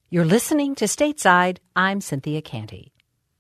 You're listening to Stateside. I'm Cynthia Canty.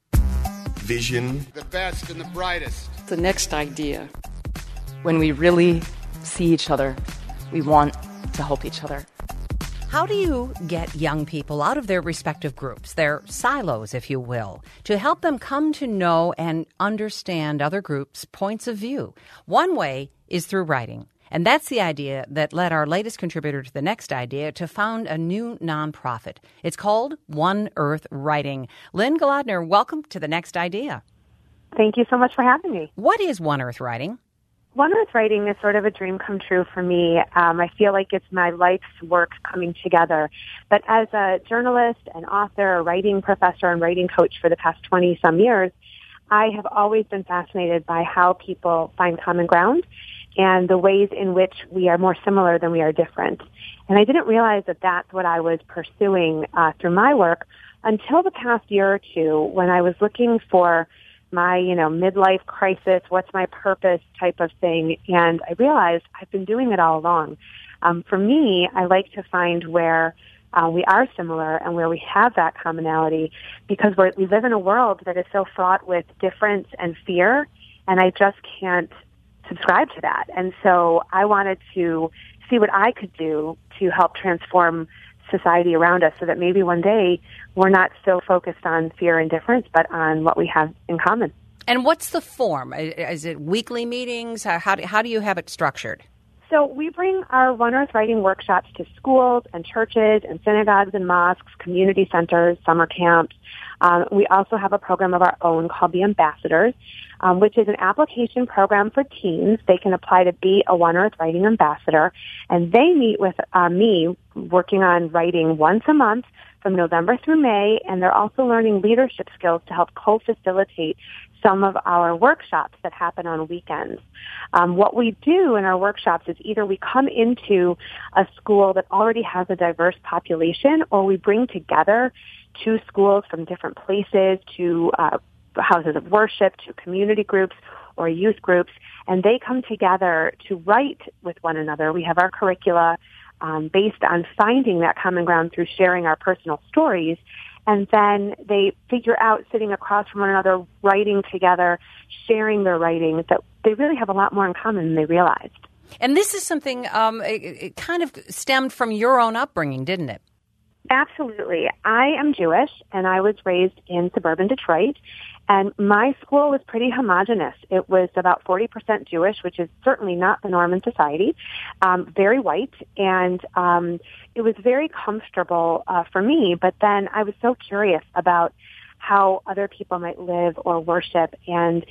Vision. The best and the brightest. The next idea. When we really see each other, we want to help each other. How do you get young people out of their respective groups, their silos, if you will, to help them come to know and understand other groups' points of view? One way is through writing. And that's the idea that led our latest contributor to The Next Idea to found a new nonprofit. It's called One Earth Writing. Lynn Golodner, welcome to The Next Idea. Thank you so much for having me. What is One Earth Writing? One Earth Writing is sort of a dream come true for me. I feel like it's my life's work coming together. But as a journalist, an author, a writing professor, and writing coach for the past 20-some years, I have always been fascinated by how people find common ground and the ways in which we are more similar than we are different. And I didn't realize that that's what I was pursuing through my work until the past year or two when I was looking for my, midlife crisis, what's my purpose type of thing. And I realized I've been doing it all along. For me, I like to find where we are similar and where we have that commonality because we live in a world that is so fraught with difference and fear, and I just can't subscribe to that. And so I wanted to see what I could do to help transform society around us so that maybe one day we're not so focused on fear and difference, but on what we have in common. And what's the form? Is it weekly meetings? How do you have it structured? So we bring our One Earth Writing workshops to schools and churches and synagogues and mosques, community centers, summer camps. We also have a program of our own called The Ambassadors, which is an application program for teens. They can apply to be a One Earth Writing ambassador, and they meet with me working on writing once a month from November through May, and they're also learning leadership skills to help co-facilitate some of our workshops that happen on weekends. What we do in our workshops is either we come into a school that already has a diverse population, or we bring together two schools from different places to houses of worship, to community groups or youth groups, and they come together to write with one another. We have our curricula based on finding that common ground through sharing our personal stories, and then they figure out, sitting across from one another, writing together, sharing their writings, that they really have a lot more in common than they realized. And this is something, it kind of stemmed from your own upbringing, didn't it? Absolutely. I am Jewish, and I was raised in suburban Detroit, and my school was pretty homogenous. It was about 40% Jewish, which is certainly not the norm in society, very white, and it was very comfortable for me, but then I was so curious about how other people might live or worship, and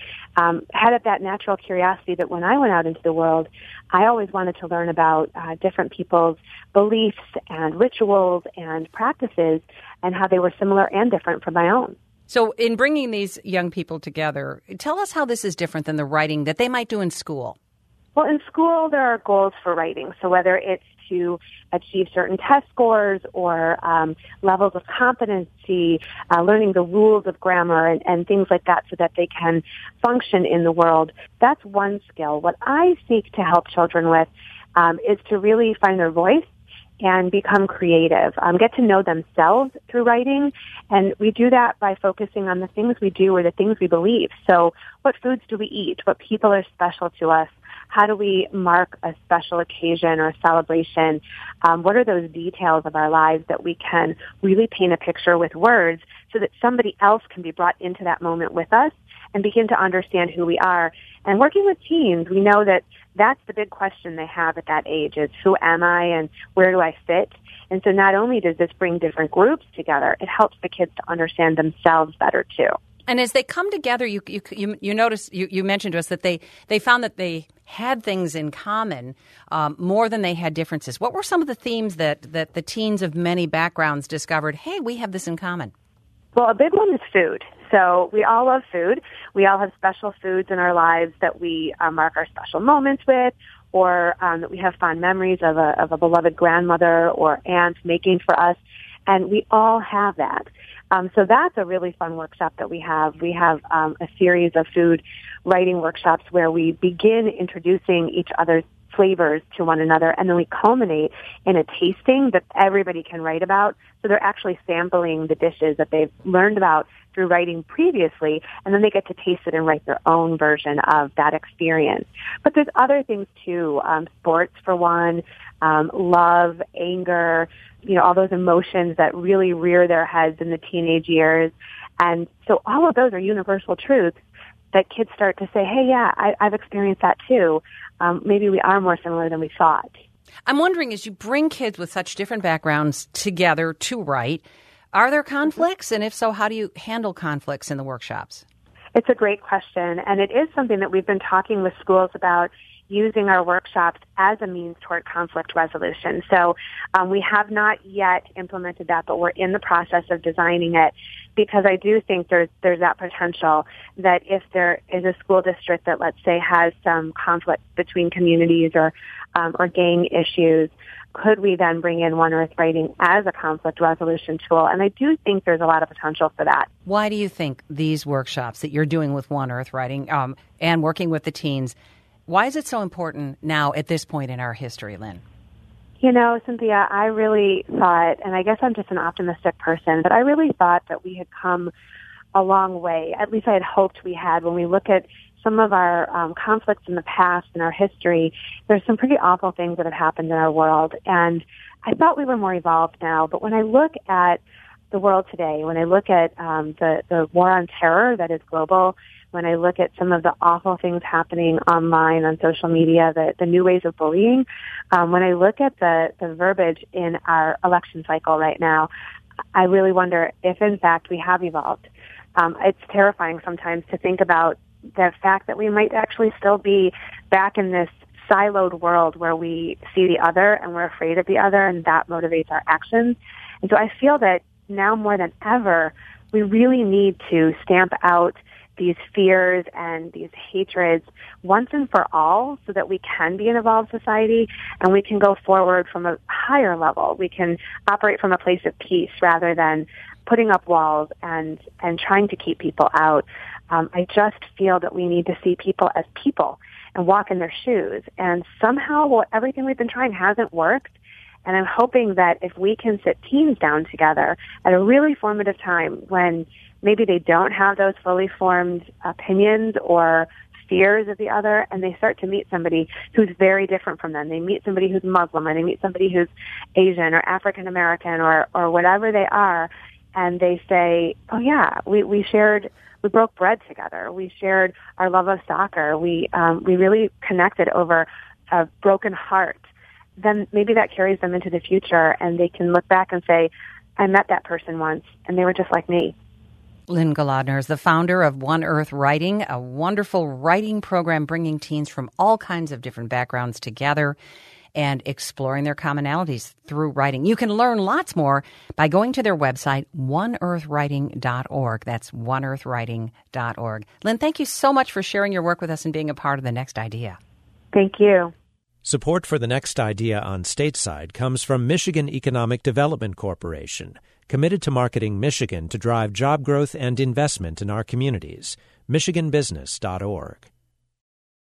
had that natural curiosity that when I went out into the world, I always wanted to learn about different people's beliefs and rituals and practices and how they were similar and different from my own. So in bringing these young people together, tell us how this is different than the writing that they might do in school. Well, in school, there are goals for writing. So whether it's to achieve certain test scores or levels of competency, learning the rules of grammar and things like that so that they can function in the world, that's one skill. What I seek to help children with is to really find their voice and become creative, get to know themselves through writing. And we do that by focusing on the things we do or the things we believe. So what foods do we eat? What people are special to us? How do we mark a special occasion or celebration? What are those details of our lives that we can really paint a picture with words so that somebody else can be brought into that moment with us and begin to understand who we are? And working with teens, we know that that's the big question they have at that age is, who am I and where do I fit? And so not only does this bring different groups together, it helps the kids to understand themselves better too. And as they come together, you notice, you mentioned to us that they found that they had things in common more than they had differences. What were some of the themes that the teens of many backgrounds discovered, hey, we have this in common? Well, a big one is food. So we all love food. We all have special foods in our lives that we mark our special moments with, or that we have fond memories of a beloved grandmother or aunt making for us. And we all have that. So that's a really fun workshop that we have. We have a series of food writing workshops where we begin introducing each other's flavors to one another, and then we culminate in a tasting that everybody can write about. So they're actually sampling the dishes that they've learned about through writing previously, and then they get to taste it and write their own version of that experience. But there's other things too, sports for one, love, anger, all those emotions that really rear their heads in the teenage years. And so all of those are universal truths that kids start to say, hey, yeah, I've experienced that too. Maybe we are more similar than we thought. I'm wondering, as you bring kids with such different backgrounds together to write, are there conflicts? And if so, how do you handle conflicts in the workshops? It's a great question, and it is something that we've been talking with schools about, using our workshops as a means toward conflict resolution. So we have not yet implemented that, but we're in the process of designing it, because I do think there's that potential that if there is a school district that, let's say, has some conflict between communities or gang issues, could we then bring in One Earth Writing as a conflict resolution tool? And I do think there's a lot of potential for that. Why do you think these workshops that you're doing with One Earth Writing and working with the teens, why is it so important now at this point in our history, Lynn? Cynthia, I really thought, and I guess I'm just an optimistic person, but I really thought that we had come a long way. At least I had hoped we had. When we look at some of our conflicts in the past in our history, there's some pretty awful things that have happened in our world. And I thought we were more evolved now. But when I look at the world today, when I look at the war on terror that is global, when I look at some of the awful things happening online on social media, the new ways of bullying, when I look at the verbiage in our election cycle right now, I really wonder if, in fact, we have evolved. It's terrifying sometimes to think about the fact that we might actually still be back in this siloed world where we see the other and we're afraid of the other, and that motivates our actions. And so I feel that now more than ever, we really need to stamp out these fears and these hatreds once and for all, so that we can be an evolved society and we can go forward from a higher level. We can operate from a place of peace rather than putting up walls and trying to keep people out. I just feel that we need to see people as people and walk in their shoes. And somehow everything we've been trying hasn't worked. And I'm hoping that if we can sit teens down together at a really formative time when maybe they don't have those fully formed opinions or fears of the other, and they start to meet somebody who's very different from them. They meet somebody who's Muslim, and they meet somebody who's Asian or African American or whatever they are, and they say, oh yeah, we broke bread together. We shared our love of soccer. We really connected over a broken heart. Then maybe that carries them into the future, and they can look back and say, I met that person once, and they were just like me. Lynn Golodner is the founder of One Earth Writing, a wonderful writing program bringing teens from all kinds of different backgrounds together and exploring their commonalities through writing. You can learn lots more by going to their website, oneearthwriting.org. That's oneearthwriting.org. Lynn, thank you so much for sharing your work with us and being a part of The Next Idea. Thank you. Support for The Next Idea on Stateside comes from Michigan Economic Development Corporation, committed to marketing Michigan to drive job growth and investment in our communities. MichiganBusiness.org.